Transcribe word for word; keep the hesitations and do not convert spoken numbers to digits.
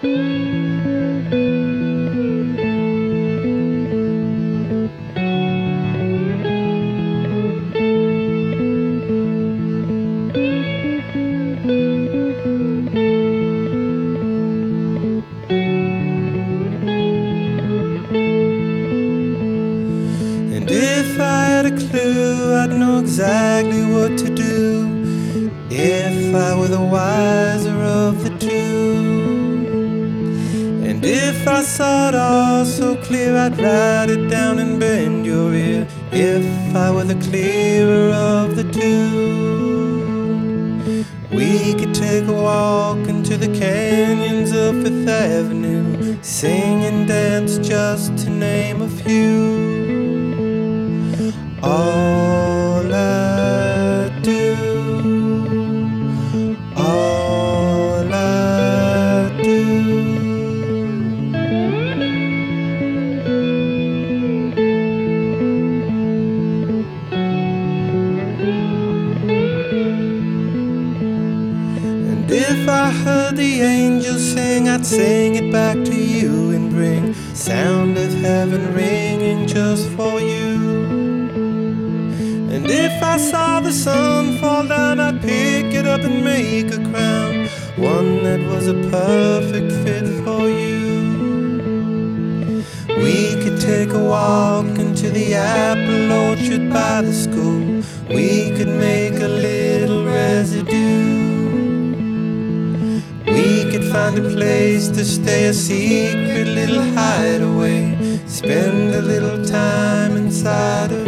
And if I had a clue, I'd know exactly what to do. If I were the wiser of the two, and if I saw it all so clear, I'd write it down and bend your ear. If I were the clearer of the two, we could take a walk into the canyons of Fifth Avenue, sing and dance just to name a few. All I do, all I do. And if I heard the angels sing, I'd sing it back to you and bring sound of heaven ringing just for you. And if I saw the sun fall down, I'd pick it up and make a crown, one that was a perfect fit for you. We could take a walk into the apple orchard by the school. We could make a little residue. We could find a place to stay, a secret little hideaway, spend a little time inside of